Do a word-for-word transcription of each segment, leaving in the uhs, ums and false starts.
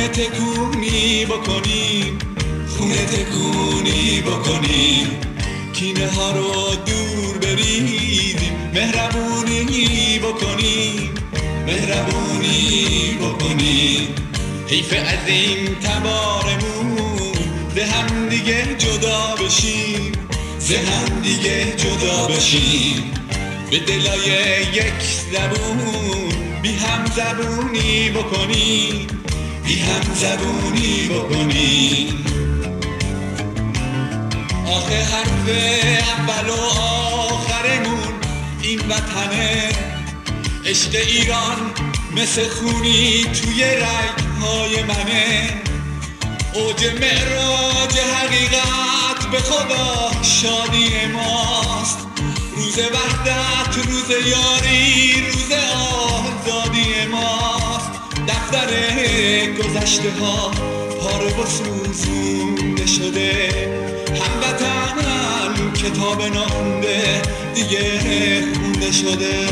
خونه تکونی بکنیم، خونه تکونی بکنیم، کینه ها رو دور بریزیم، مهربونی بکنیم، مهربونی بکنیم. حیف از این تبارمون به هم دیگه جدا بشیم، به هم دیگه جدا بشیم. به دلای یک زبون بی هم زبونی بکنیم، بی هم زبونی بکنیم. آخه حرف اول و آخرمون این وطنه، عشق ایران مثل خونی توی رگ‌های منه. اوج معراج حقیقت به خدا شادی ماست، روز وحدت، روز یاری، روز آزادی ماست. دفتر گذشته ها پاره و سوزونده شده، هموطن کتاب نخونده دیگه خونده شده.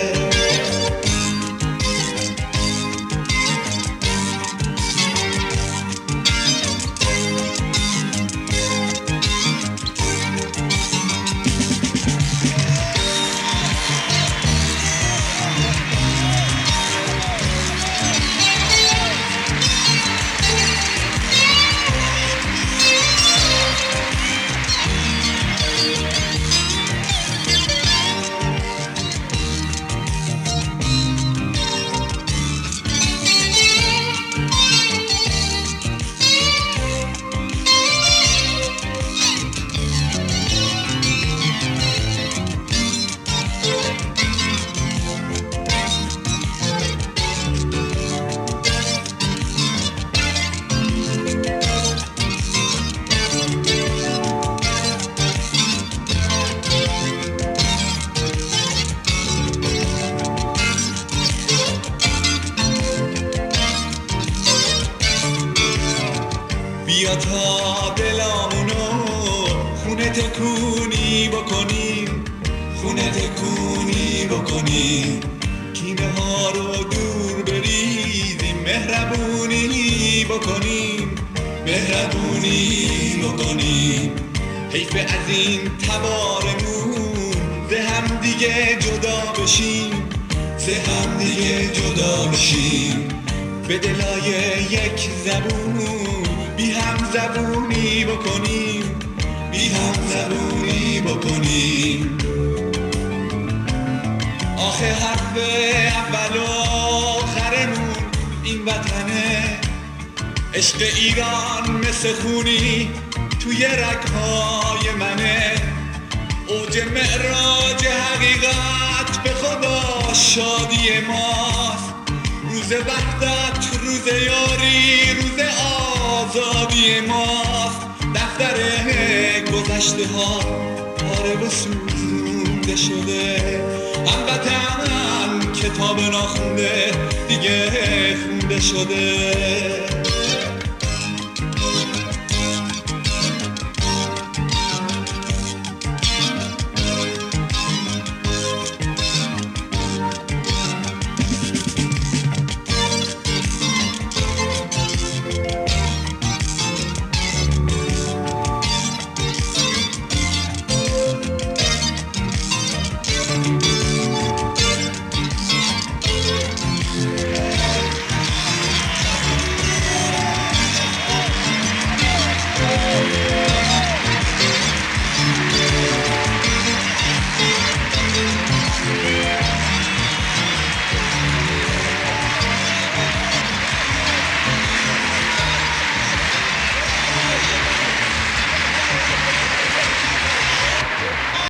بیا تا دلامونو خونه تکونی بکنیم، خونه تکونی بکنیم، کینه ها رو دور بریزیم، مهربونی بکنیم، مهربونی بکنیم. حیف از این تبارمون به هم دیگه جدا بشیم، به هم دیگه جدا بشیم. به دلای یک زبون بی هم زبونی بکنیم، بی هم زبونی بکنیم. آخه حرف اول و آخرمون این وطنه، عشق ایران مثل خونی توی رگ‌های منه. اوج معراج حقیقت به خدا شادی ماست، روز وحدت، روز یاری، روز آزادی ماست. دفتر گذشته ها پاره و سوزونده شده، هموطن کتاب ناخونده دیگه خونده شده.